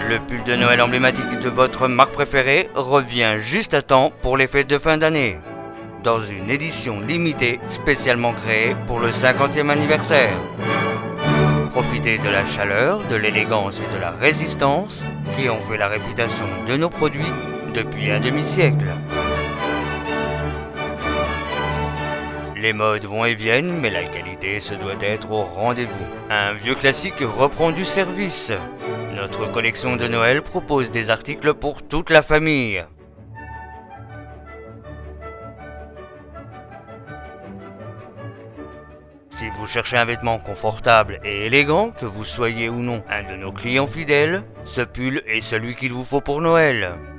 Le pull de Noël emblématique de votre marque préférée revient juste à temps pour les fêtes de fin d'année, dans une édition limitée spécialement créée pour le 50e anniversaire. Profitez de la chaleur, de l'élégance et de la résistance qui ont fait la réputation de nos produits depuis un demi-siècle. Les modes vont et viennent, mais la qualité se doit être au rendez-vous. Un vieux classique reprend du service. Notre collection de Noël propose des articles pour toute la famille. Si vous cherchez un vêtement confortable et élégant, que vous soyez ou non un de nos clients fidèles, ce pull est celui qu'il vous faut pour Noël.